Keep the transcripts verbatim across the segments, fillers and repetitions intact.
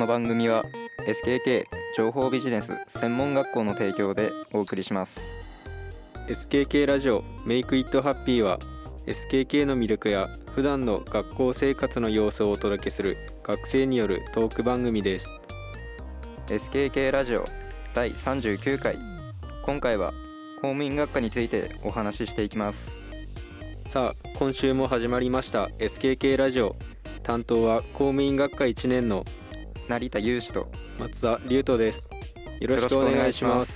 の番組は エスケーケー 情報ビジネス専門学校の提供でお送りします。 エスケーケー ラジオ Make It Happy は エスケーケー の魅力や普段の学校生活の様子をお届けする学生によるトーク番組です。 エスケーケー ラジオだいさんじゅうきゅうかい、今回は公務員学科についてお話ししていきます。 さあ今週も始まりました エスケーケー ラジオ。担当は公務員学科いちねんの成田悠志と松田龍斗です。よろしくお願いします。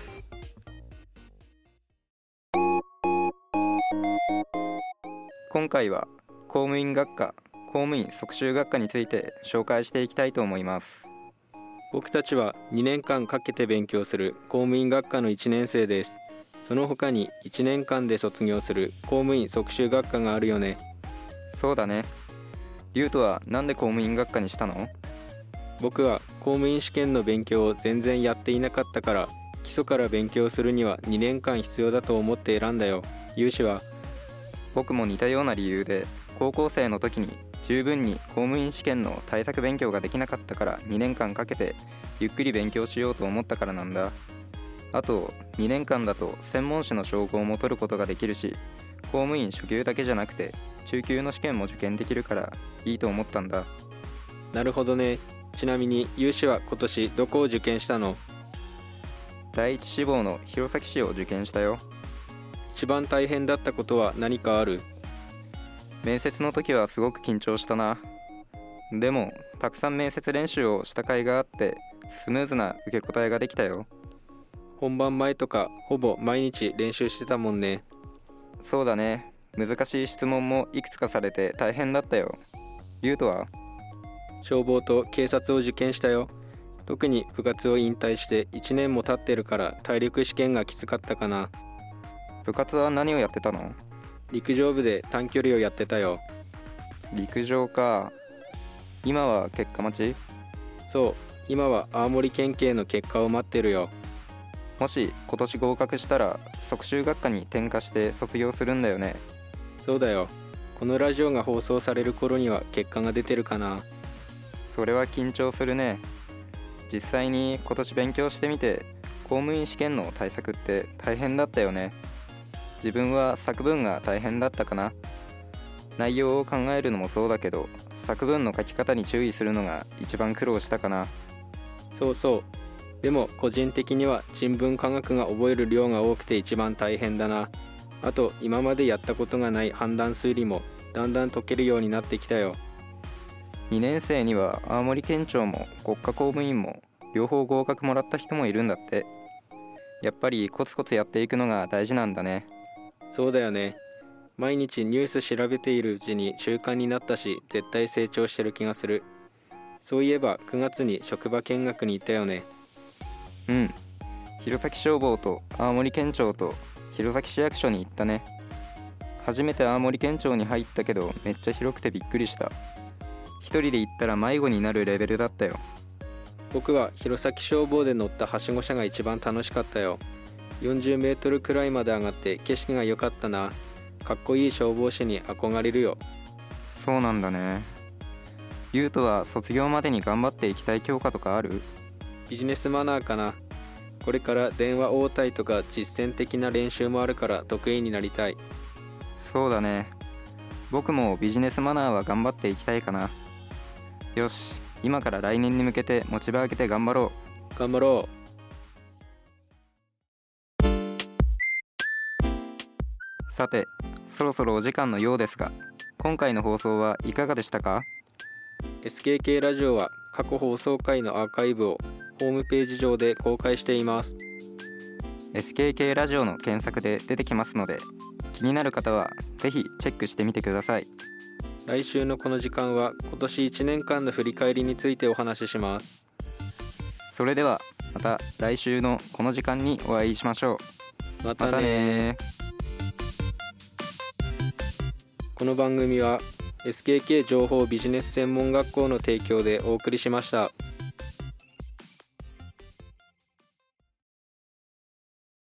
今回は公務員学科公務員促進学科について紹介していきたいと思います。 僕たちはにねんかんかけて勉強する公務員学科のいちねん生です。その他にいちねんかんで卒業する公務員促進学科があるよね。 そうだね。リュウトはなんで公務員学科にしたの？ 僕は公務員試験の勉強を全然やっていなかったから、基礎から勉強するにはにねんかん必要だと思って選んだよ。有志は？ 僕も似たような理由で、高校生の時に十分に公務員試験の対策勉強ができなかったからにねんかんかけてゆっくり勉強しようと思ったからなんだ。あとにねんかんだと専門士の称号も取ることができるし、公務員初級だけじゃなくて中級の試験も受験できるからいいと思ったんだ。 なるほどね。ちなみに有志は今年どこを受験したの？ 第一志望の弘前市を受験したよ。 一番大変だったことは何かある？ 面接の時はすごく緊張したな。でもたくさん面接練習をした甲斐があってスムーズな受け答えができたよ。 本番前とかほぼ毎日練習してたもんね。 そうだね。難しい質問もいくつかされて大変だったよ。リュウトは？ 消防と警察を受験したよ。特に部活を引退していちねんも経ってるから体力試験がきつかったかな。 部活は何をやってたの？ 陸上部で短距離をやってたよ。 陸上か。今は結果待ち？ そう、今は青森県警の結果を待ってるよ。 もし今年合格したら促進学科に転科して卒業するんだよね？ そうだよ。このラジオが放送される頃には結果が出てるかな。 それは緊張するね。実際に今年勉強してみて、公務員試験の対策って大変だったよね。自分は作文が大変だったかな。内容を考えるのもそうだけど、作文の書き方に注意するのが一番苦労したかな。 そうそう。でも個人的には人文科学が覚える量が多くて一番大変だな。あと今までやったことがない判断推理もだんだん解けるようになってきたよ。 にねん生には青森県庁も国家公務員も両方合格もらった人もいるんだって。やっぱりコツコツやっていくのが大事なんだね。 そうだよね。毎日ニュース調べているうちに習慣になったし、絶対成長してる気がする。そういえばくがつに職場見学に行ったよね。 うん。弘前消防と青森県庁と弘前市役所に行ったね。初めて青森県庁に入ったけどめっちゃ広くてびっくりした。一人で行ったら迷子になるレベルだったよ。 僕は弘前消防で乗ったはしご車が一番楽しかったよ。よんじゅうメートルくらいまで上がって景色が良かったな。かっこいい消防士に憧れるよ。 そうなんだね。リュウトは卒業までに頑張っていきたい教科とかある？ ビジネスマナーかな。これから電話応対とか実践的な練習もあるから得意になりたい。 そうだね。僕もビジネスマナーは頑張っていきたいかな。よし、今から来年に向けてモチベ上げて頑張ろう。頑張ろう。さて、そろそろお時間のようですが、今回の放送はいかがでしたか？ エスケーケー ラジオは過去放送回のアーカイブをホームページ上で公開しています。 エスケーケー ラジオの検索で出てきますので、気になる方はぜひチェックしてみてください。 来週のこの時間は今年いちねんかんの振り返りについてお話しします。 それではまた来週のこの時間にお会いしましょう。 またね。この番組は エスケーケー 情報ビジネス専門学校の提供でお送りしました。